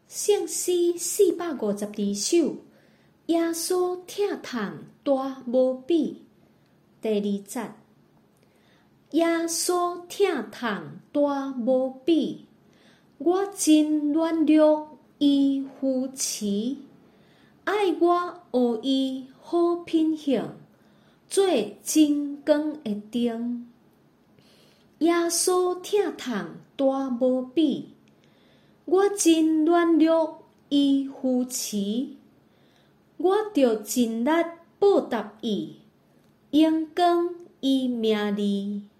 圣诗452首，耶稣疼痛大无比。第2节，耶稣疼痛大无比，我真恋乐伊扶持，爱我学伊好品行，做真光的灯。耶稣疼痛大无比，我真恋乐伊扶持，我着尽力报答伊，荣光伊名字。